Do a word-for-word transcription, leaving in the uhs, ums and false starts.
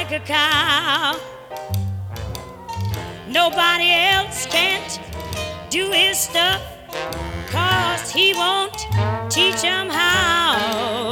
like a cow. Nobody else can't do his stuff, 'cause he won't teach 'em how.